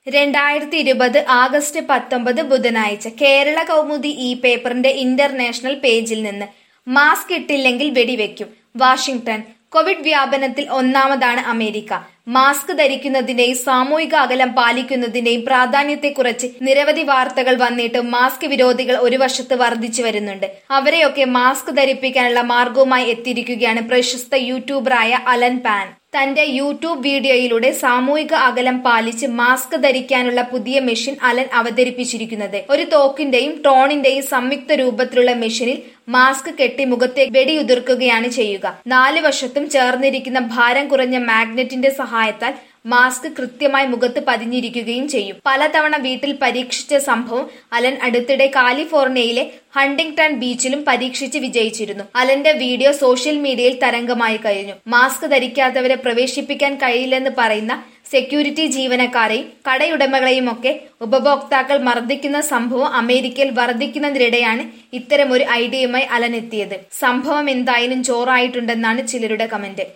2020 August 19 ബുധനാഴ്ച കേരള കൗമുദി ഈ പേപ്പറിന്റെ ഇന്റർനാഷണൽ പേജിൽ നിന്ന് മാസ്ക് ഇട്ടില്ലെങ്കിൽ വെടിവെക്കും. വാഷിംഗ്ടൺ. കോവിഡ് വ്യാപനത്തിൽ ഒന്നാമതാണ് അമേരിക്ക. മാസ്ക് ധരിക്കുന്നതിന്റെയും സാമൂഹിക അകലം പാലിക്കുന്നതിന്റെയും പ്രാധാന്യത്തെക്കുറിച്ച് നിരവധി വാർത്തകൾ വന്നിട്ടും മാസ്ക് വിരോധികൾ ഒരു വശത്ത് വർദ്ധിച്ചു വരുന്നുണ്ട്. അവരെയൊക്കെ മാസ്ക് ധരിപ്പിക്കാനുള്ള മാർഗവുമായി എത്തിയിരിക്കുകയാണ് പ്രശസ്ത യൂട്യൂബറായ അലൻ പാൻ. തന്റെ യൂട്യൂബ് വീഡിയോയിലൂടെ സാമൂഹിക അകലം പാലിച്ച് മാസ്ക് ധരിക്കാനുള്ള പുതിയ മെഷീൻ അലൻ അവതരിപ്പിച്ചിരിക്കുന്നത്. ഒരു തോക്കിന്റെയും ഡ്രോണിന്റെയും സംയുക്ത രൂപത്തിലുള്ള മെഷീനിൽ മാസ്ക് കെട്ടി മുഖത്തേക്ക് വെടിയുതിർക്കുകയാണ് ചെയ്യുക. 4 വശത്തും ചേർന്നിരിക്കുന്ന ഭാരം കുറഞ്ഞ മാഗ്നറ്റിന്റെ സഹായത്താൽ മാസ്ക് കൃത്യമായി മുഖത്ത് പതിഞ്ഞിരിക്കുകയും ചെയ്യും. പലതവണ വീട്ടിൽ പരീക്ഷിച്ച സംഭവം അലൻ അടുത്തിടെ കാലിഫോർണിയയിലെ ഹണ്ടിങ്ടൺ ബീച്ചിലും പരീക്ഷിച്ച് വിജയിച്ചിരുന്നു. അലന്റെ വീഡിയോ സോഷ്യൽ മീഡിയയിൽ തരംഗമായി കഴിഞ്ഞു. മാസ്ക് ധരിക്കാത്തവരെ പ്രവേശിപ്പിക്കാൻ കഴിയില്ലെന്ന് പറയുന്ന സെക്യൂരിറ്റി ജീവനക്കാരെയും കടയുടമകളെയുമൊക്കെ ഉപഭോക്താക്കൾ മർദ്ദിക്കുന്ന സംഭവം അമേരിക്കയിൽ വർദ്ധിക്കുന്നതിനിടെയാണ് ഇത്തരമൊരു ഐഡിയയുമായി അലൻ എത്തിയത്. സംഭവം എന്തായാലും ജോറായിട്ടുണ്ടെന്നാണ് ചിലരുടെ കമന്റ്.